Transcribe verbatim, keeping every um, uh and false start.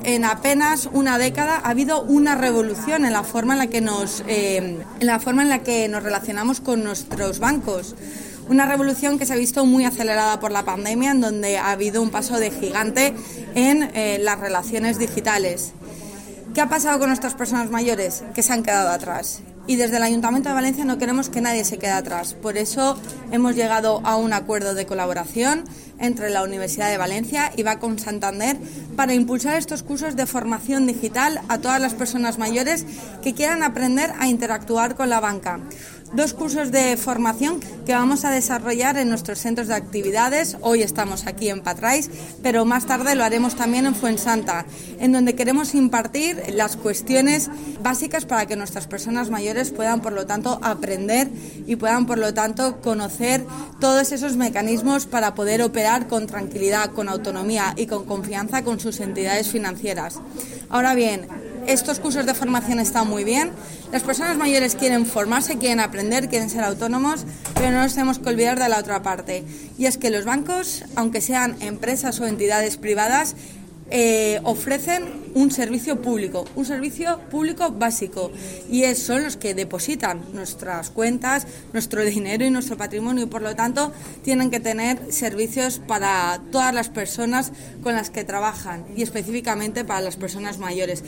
en apenas una década ha habido una revolución en la forma en la que nos, eh, en la forma en la que nos relacionamos con nuestros bancos. Una revolución que se ha visto muy acelerada por la pandemia, en donde ha habido un paso de gigante en eh, las relaciones digitales. ¿Qué ha pasado con nuestras personas mayores? Que se han quedado atrás. Y desde el Ayuntamiento de Valencia no queremos que nadie se quede atrás. Por eso hemos llegado a un acuerdo de colaboración entre la Universidad de Valencia y Banco Santander para impulsar estos cursos de formación digital a todas las personas mayores que quieran aprender a interactuar con la banca. Dos cursos de formación que vamos a desarrollar en nuestros centros de actividades. Hoy estamos aquí en Patrais, pero más tarde lo haremos también en Fuensanta, en donde queremos impartir las cuestiones básicas para que nuestras personas mayores puedan, por lo tanto, aprender y puedan, por lo tanto, conocer todos esos mecanismos para poder operar con tranquilidad, con autonomía y con confianza con sus entidades financieras. Ahora bien, estos cursos de formación están muy bien. Las personas mayores quieren formarse, quieren aprender, quieren ser autónomos, pero no nos tenemos que olvidar de la otra parte. Y es que los bancos, aunque sean empresas o entidades privadas, eh, ofrecen un servicio público, un servicio público básico. Y es, son los que depositan nuestras cuentas, nuestro dinero y nuestro patrimonio. Y por lo tanto, tienen que tener servicios para todas las personas con las que trabajan y específicamente para las personas mayores.